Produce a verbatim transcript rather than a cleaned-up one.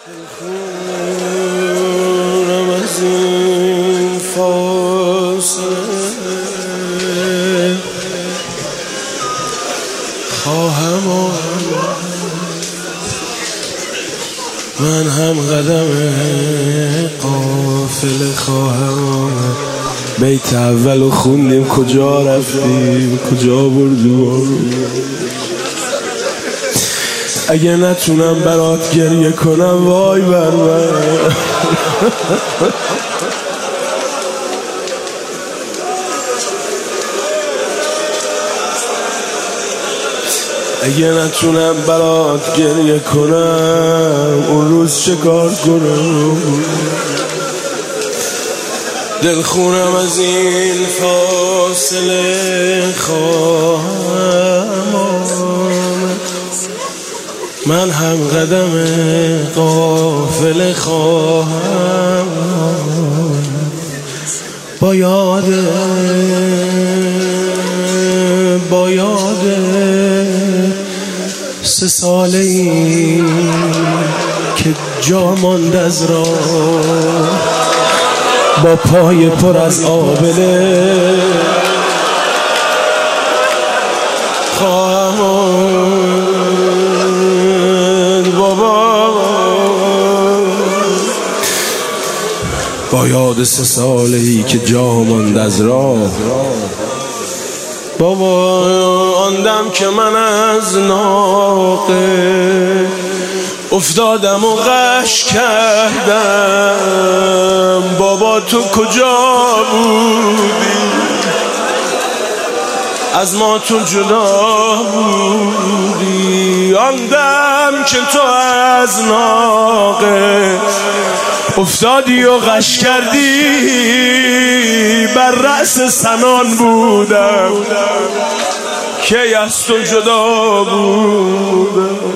خونم از این فاصله خواهم آمد، من هم قدم قافله خواهم آمد. بیت اولو خوندیم کجا رفتیم کجا بردیم. اگه نتونم برات گریه کنم وای بر من. اگه نتونم برات گریه کنم اون روز چه کار کنم؟ دل خونم از این فاصله خواهم آمد، من هم قدم قافله خواهم آمد. با یاده با یاده سه ساله ای که جا ماند از راه، با پای پر از آبله خواهم آمد. بابا با یاد سه ساله ای که جا ماند از راه، بابا آندم که من از ناقه افتادم و غش کردم. بابا تو کجا بودی؟ از ما تو جدا بودی. آندم که تو از ناقه افتادی و غش کردی. بر رأس سنان بودم که از تو جدا بودم.